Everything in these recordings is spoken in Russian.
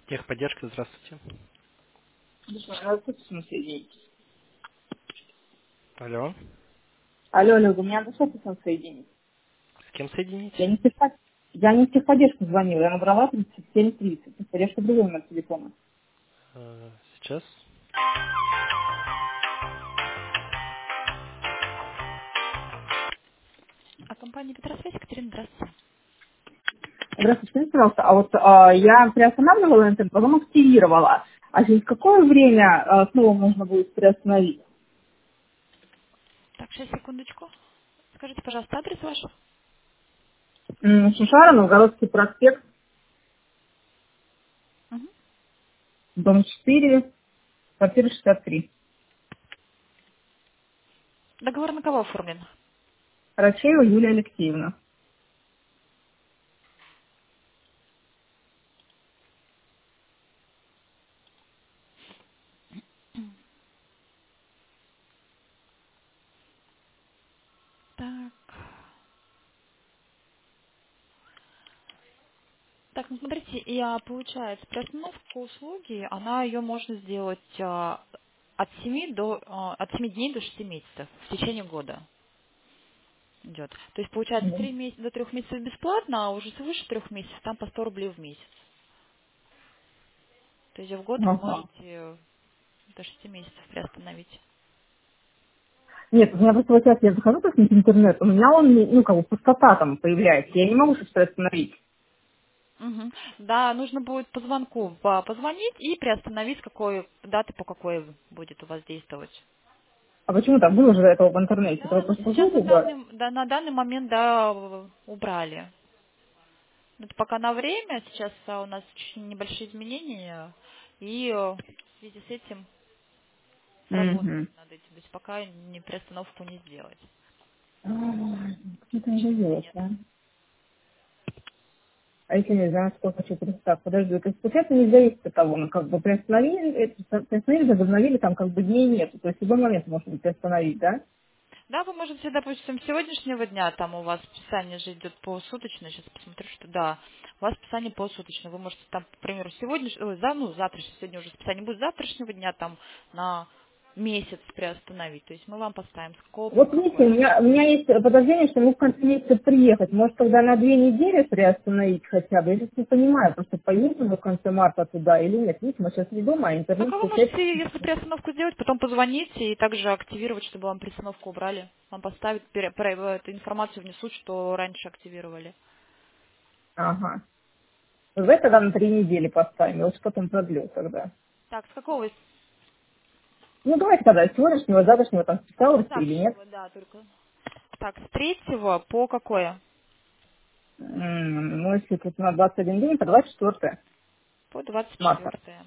Техподдержка, здравствуйте. Надо с офисом соединить. Алло. Алло, алло, вы меня надо с офисом соединить. С кем соединить? Я не в техподдержку звонила, я набрала 3730. Техподдержка другой номер телефона. Сейчас. А компания Петросвязь, Екатерина, здравствуйте. Здравствуйте, скажите, пожалуйста, а вот я приостанавливала интернет, потом активировала. А через какое время снова можно будет приостановить? Так, сейчас, секундочку. Скажите, пожалуйста, адрес ваш? Шишара, Новгородский проспект, Мгм. дом 4, квартира 63. Договор на кого оформлен? Рачеева Юлия Алексеевна. Так. Так, ну смотрите, получается, приостановка услуги, она ее можно сделать от 7 дней до 6 месяцев в течение года идет. То есть получается Мгм. 3 месяца до 3 месяцев бесплатно, а уже свыше 3 месяцев там по 100 рублей в месяц. То есть в год вы Ага. можете до 6 месяцев приостановить. Нет, у меня просто вот сейчас я захожу как в интернет, у меня он, ну, как бы пустота там появляется. Я не могу сейчас приостановить. Мгм. Да, нужно будет по звонку позвонить и приостановить, с какой даты по какой будет у вас действовать. А почему так было же до этого в интернете? Это Да, вы но просто по сейчас звуку говорите? на данный момент, да, убрали. Это пока на время, сейчас у нас очень небольшие изменения, и в связи с этим Угу. работаем над этим. То есть пока не приостановку не сделать. Что-то не Почему-то завелось, нет. а? А если не знаю, сколько 400? Так, подожди, то есть получается не зависит от того, ну, как бы приостановили, возобновили, там как бы дней нет. То есть в любой момент можно приостановить, да? Да, вы можете, допустим, с сегодняшнего дня, там у вас списание же идет посуточно, сейчас посмотрю, что да, у вас списание посуточно, вы можете там, к примеру, завтрашнего, сегодня уже списание будет с завтрашнего дня, там, на месяц приостановить, то есть мы вам поставим, с какого по Вот видите, какой. у меня есть подозрение, что мы в конце месяца приехать. Может, тогда на 2 недели приостановить хотя бы? Я сейчас не понимаю, просто поедем мы в конце марта туда или нет. Видите, мы сейчас не дома, а Так, интернет а вы включать. можете, если приостановку сделать, потом позвонить и также активировать, чтобы вам приостановку убрали, вам поставят, эту информацию внесут, что раньше активировали. Ага. Давай тогда на 3 недели поставим, я лучше потом продлю тогда. Так, с какого? Ну, давайте тогда с сегодняшнего, завтрашнего там С списалось или нет. завтрашнего, да, только. Так, с 3 по какое? Ну, если тут на 21 день, то 24 По двадцать марта. четвертое.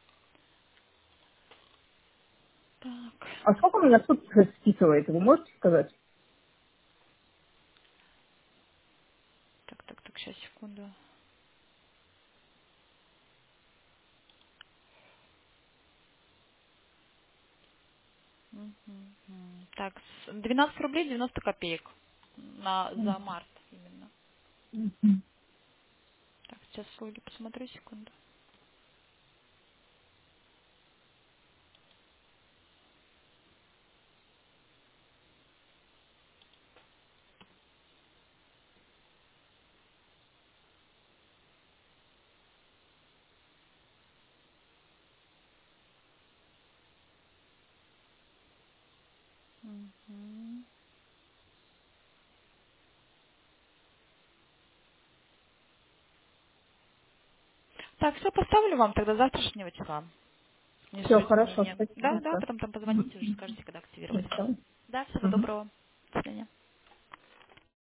Так, А сколько у меня в сутках списывает, вы можете сказать? так, сейчас, секунду. Так, 12 рублей 90 копеек за март именно. Так, сейчас услуги посмотрю, секунду. Мгм. Так, все, поставлю вам тогда завтрашнего числа. Все, Внесу хорошо, изменения. спасибо Да, да, большое. потом там позвоните, уже скажете, когда активировать. Всё. Да, всего Мгм. доброго. До свидания.